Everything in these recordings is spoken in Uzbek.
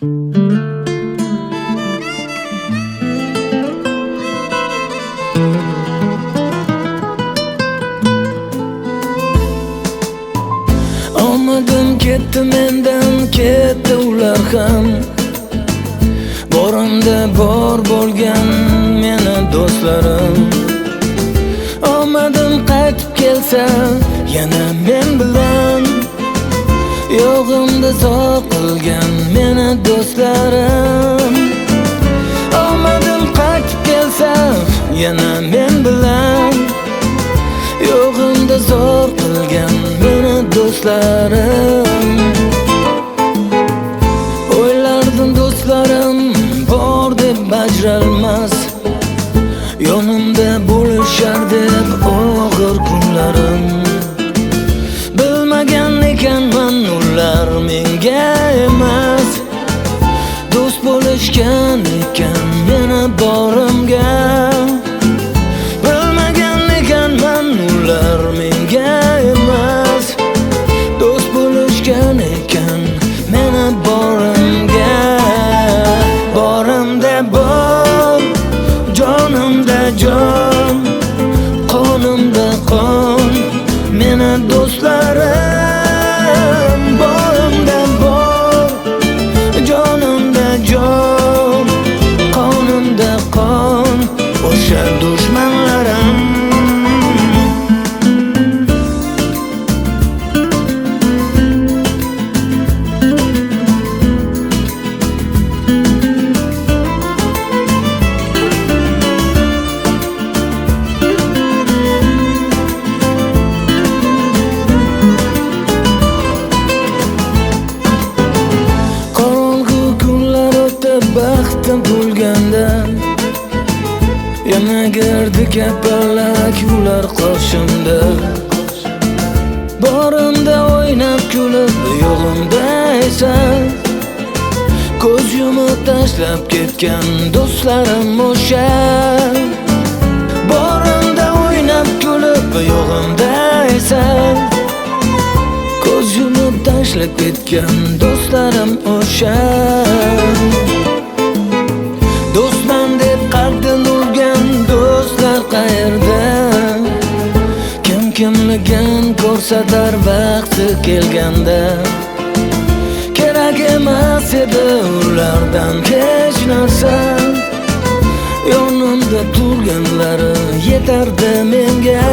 Omadim ketdi mendan, ketdi ular ham. Borimda bor bo'lgan meni do'stlarim. Omadim qaytib kelsa yana men bilan, yo'g'imda zor qilgan meni do'stlarim. Omadim qaytib kelsa yana men bilan, yo'g'imda zor qilgan meni do'stlarim. O'ylardim do'stlarim bor deb ajralmas, yonimda bo'lishar deb og'ir kunlarim. Bilmagan ekanman ular menga emas, do'st bo'lishgan ekan meni borimga. Bilmagan ekanman ular menga emas, do'st bo'lishgan ekan meni borimga. Borimda bor, jonimda jon, qonimda qon meni do'stlarim. Borimda bor, jonimda jon, qonimda qon o'sha dushmanlarim. Baxtim to'lganda yana girdi kapalak ular qoshimda. Borimda o'ynab kulib, yo'g'imda esa ko'z yumib tashlab ketgan do'stlarim o'sha. Borimda o'ynab kulib, yo'g'imda esa ko'z yumib tashlab ketgan do'stlarim o'sha. Do'stman deb qalbdan urgan do'stlar qayerda? Kim kimligin ko'rsatar vaqti kelganda. Kerak emas edi ulardan hech narsa, yonimda turganlari yetardi menga.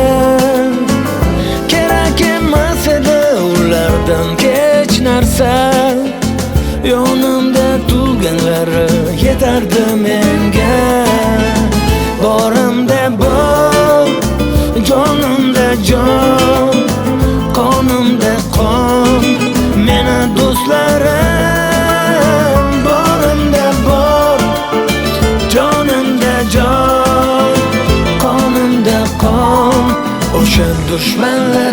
Kerak emas edi ulardan hech narsa, yonimda turganlari yetardi menga. Borimda bor, jonimda jon, qonimda qon meni do'stlarim. Borimda bor, jonimda jon, qonimda qon o'sha dushmanlar.